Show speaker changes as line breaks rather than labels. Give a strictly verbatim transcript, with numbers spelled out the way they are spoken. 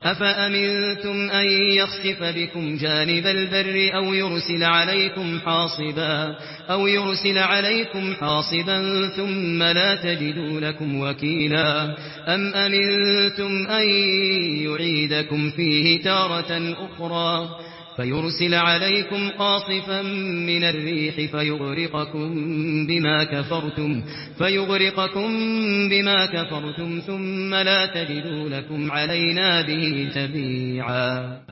أفأمنتم أن يخسف بكم جانب البر أو يرسل عليكم حاصبا أو يرسل عليكم حاصبا ثم لا تجدوا لكم وكيلا أم أمنتم أن يعيدكم فيه تارة أخرى فيرسل عليكم قاصفا من الريح فيغرقكم بما كفرتم فيغرقكم بما كفرتم ثم لا تجدوا لكم علينا به تبيعا